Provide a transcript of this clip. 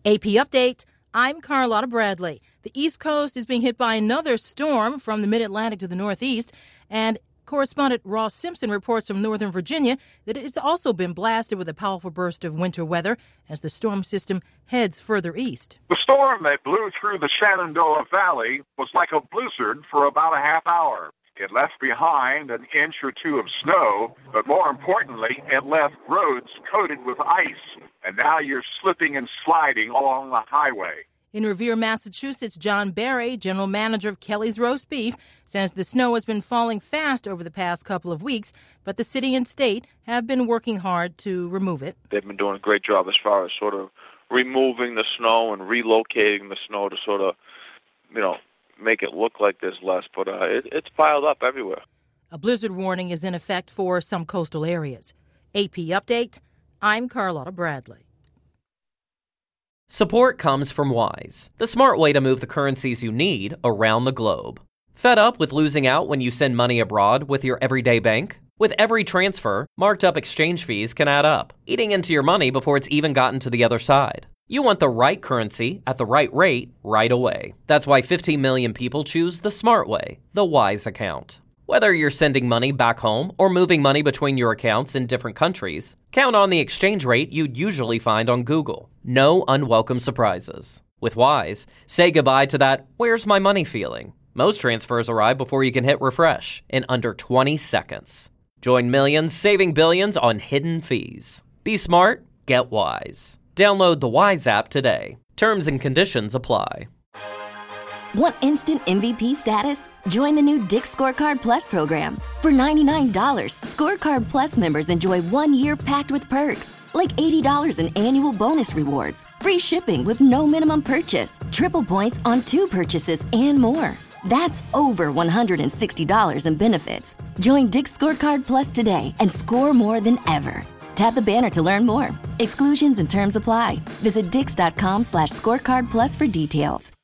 AP Update, I'm Carlotta Bradley. The East Coast is being hit by another storm from the mid-Atlantic to the Northeast, and correspondent Ross Simpson reports from Northern Virginia that it's also been blasted with a powerful burst of winter weather as the storm system heads further east. The storm that blew through the Shenandoah Valley was like a blizzard for about a half hour. It left behind an inch or two of snow, but more importantly, it left roads coated with ice. And now you're slipping and sliding along the highway. In Revere, Massachusetts, John Barry, general manager of Kelly's Roast Beef, says the snow has been falling fast over the past couple of weeks, but the city and state have been working hard to remove it. They've been doing a great job as far as sort of removing the snow and relocating the snow to sort of, make it look like there's less, but it's piled up everywhere. A blizzard warning is in effect for some coastal areas. AP Update, I'm Carlotta Bradley. Support comes from Wise, the smart way to move the currencies you need around the globe. Fed up with losing out when you send money abroad with your everyday bank? With every transfer, marked up exchange fees can add up, eating into your money before it's even gotten to the other side. You want the right currency at the right rate right away. That's why 15 million people choose the smart way, the Wise account. Whether you're sending money back home or moving money between your accounts in different countries, count on the exchange rate you'd usually find on Google. No unwelcome surprises. With Wise, say goodbye to that "where's my money" feeling. Most transfers arrive before you can hit refresh in under 20 seconds. Join millions saving billions on hidden fees. Be smart, get Wise. Download the Wise app today. Terms and conditions apply. Want instant MVP status? Join the new Dick's Scorecard Plus program. For $99, Scorecard Plus members enjoy 1 year packed with perks, like $80 in annual bonus rewards, free shipping with no minimum purchase, triple points on 2 purchases, and more. That's over $160 in benefits. Join Dick's Scorecard Plus today and score more than ever. Tap the banner to learn more. Exclusions and terms apply. Visit dix.com/scorecard plus for details.